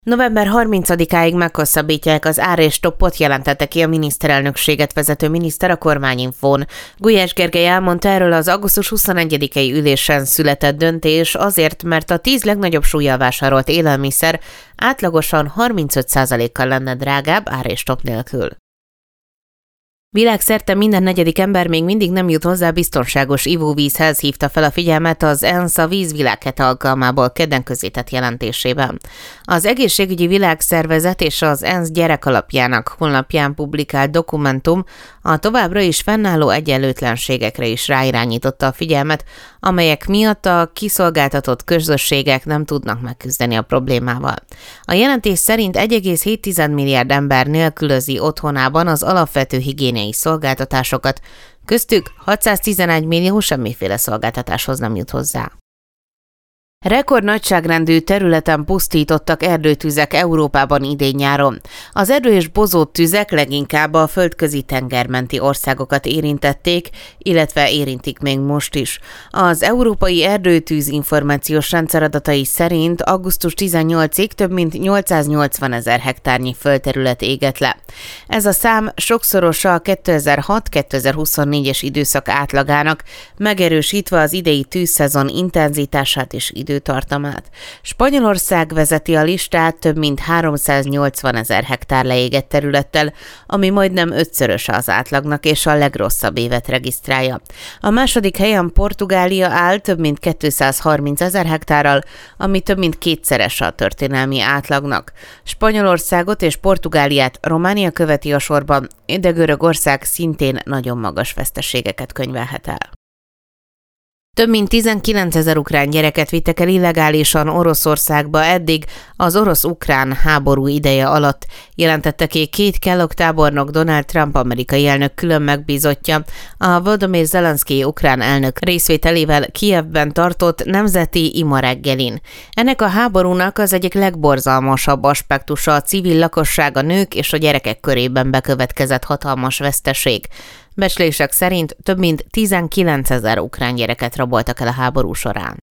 November 30-áig meghosszabbítják az ár és stoppot, jelentette ki a miniszterelnökséget vezető miniszter a Kormányinfón. Gulyás Gergely elmondta erről az augusztus 21-i ülésen született döntés azért, mert a 10 legnagyobb súllyal vásárolt élelmiszer átlagosan 35%-kal lenne drágább ár és stopp nélkül. Világszerte minden negyedik ember még mindig nem jut hozzá biztonságos ivóvízhez, hívta fel a figyelmet az ENSZ a Vízvilághete alkalmából kedden közzétett jelentésében. Az Egészségügyi Világszervezet és az ENSZ gyerekalapjának honlapján publikált dokumentum a továbbra is fennálló egyenlőtlenségekre is ráirányította a figyelmet, amelyek miatt a kiszolgáltatott közösségek nem tudnak megküzdeni a problémával. A jelentés szerint 1,7 milliárd ember nélkülözi otthonában az alapvető higiéniai szolgáltatásokat, köztük 611 millió semmiféle szolgáltatáshoz nem jut hozzá. Rekord nagyságrendű területen pusztítottak erdőtüzek Európában idén-nyáron. Az erdő- és bozóttüzek leginkább a földközi tengermenti országokat érintették, illetve érintik még most is. Az Európai Erdőtűz Információs Rendszer adatai szerint augusztus 18-ig több mint 880 000 hektárnyi földterület égett le. Ez a szám sokszorosa a 2006-2024-es időszak átlagának, megerősítve az idei tűzszezon intenzitását és időtartamát. Spanyolország vezeti a listát több mint 380 000 hektár leégett területtel, ami majdnem ötszöröse az átlagnak és a legrosszabb évet regisztrálja. A második helyen Portugália áll több mint 230 000 hektárral, ami több mint kétszerese a történelmi átlagnak. Spanyolországot és Portugáliát Románia követi a sorban, de Görögország szintén nagyon magas veszteségeket könyvelhet el. Több mint 19 000 ukrán gyereket vittek el illegálisan Oroszországba eddig az orosz-ukrán háború ideje alatt, jelentette ki Keith Kellogg tábornok, Donald Trump amerikai elnök külön megbízottja a Volodymyr Zelenszkij ukrán elnök részvételével Kijevben tartott nemzeti ima reggelin. Ennek a háborúnak az egyik legborzalmasabb aspektusa a civil lakosság, a nők és a gyerekek körében bekövetkezett hatalmas veszteség. Becslések szerint több mint 19 000 ukrán gyereket raboltak el a háború során.